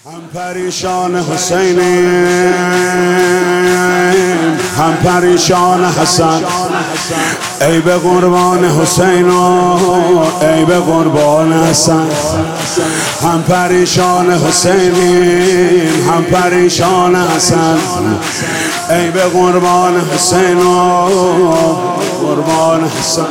هم پریشان حسینیم، هم پریشان حسن. ای به قربان حسین و ای به قربان حسن. هم پریشان حسینیم، هم پریشان حسن. ای به قربان حسین و قربان حسن.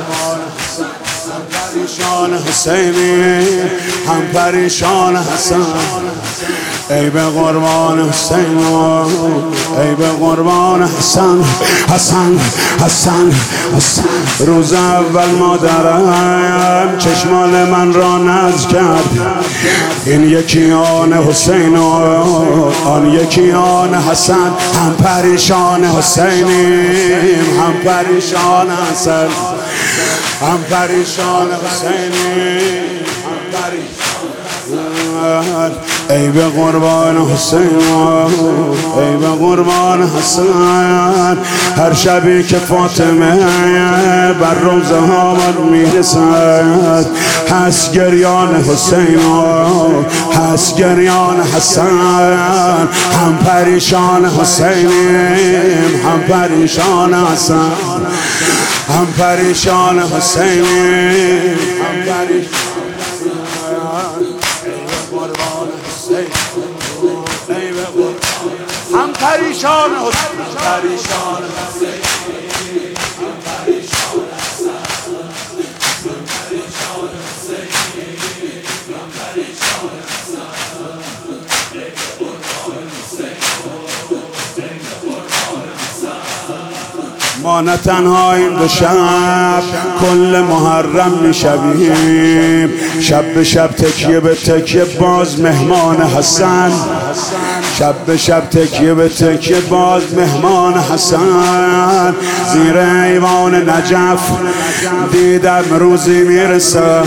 پریشان حسینی، هم پریشان حسن. ای به قربان حسین و ای به قربان حسن. حسن حسن حسن. روز اول مادرم چشمان من را ناز کرد، این یکی آن حسین و آن یکی آن حسن. هم پریشان حسینیم، هم پریشان حسن. هم پریشان حسینیم، هم پریشان. ای به قربان حسین ای به قربان حسن. هر شبی که فاطمه بر روزه ها من میرسد، هست گریان حسین هست گریان حسن. هم پریشان حسینیم، هم پریشان حسن. هم پریشان حسینیم، هم پریشان. هم پریشان پریشان. ما نه تنها این دو شب کل محرم میشویم، شب به شب تکیه به تکیه باز مهمان حسن. شب به شب تکیه به تکیه باز مهمان حسن. زیر ایوان نجف دیدم روزی میرسد،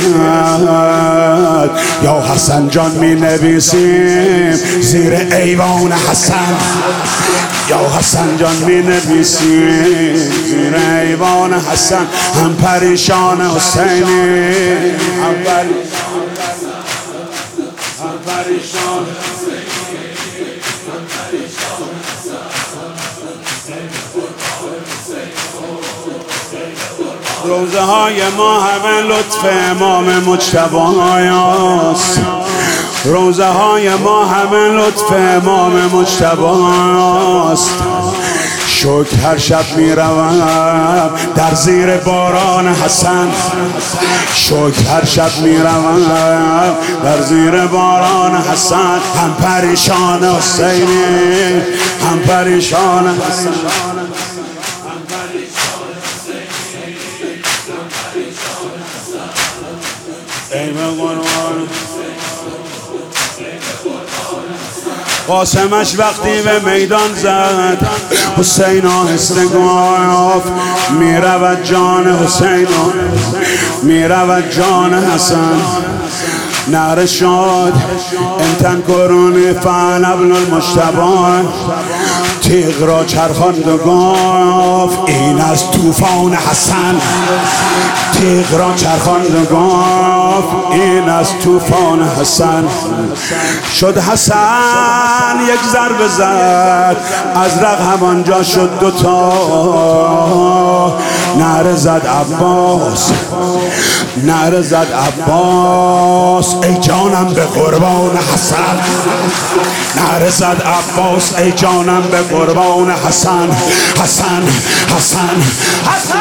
یا حسن جان می نویسیم زیر ایوان حسن. یا حسن جان می نویسیم زیر ایوان حسن. هم پریشان حسینی، هم پریشان. روزه های ما همه لطف امام مجتبی است. روزه های ما همه لطف امام مجتبی است. شکر هر شب می روم در زیر باران حسن. شکر هر شب می روم در زیر باران حسن. هم پریشان حسینی، هم پریشان حسن. ای به قربان قاسمش وقتی به میدان زد، حسین آهسته گفت می رود جان حسین، می رود جان حسن. نعره شد انتن کرونی فعل ابن المجتبی. تیغ را چرخاند و گفت این از طوفان حسن. تیغ را چرخاند و گفت این از طوفان حسن. شد حسن یک ضربه زد، ازرق همانجا شد دوتا. نعره زد عباس، نعره زد عباس ای جانم به قربان حسن. نعره زد عباس ای جانم به قربان حسن. حسن حسن حسن.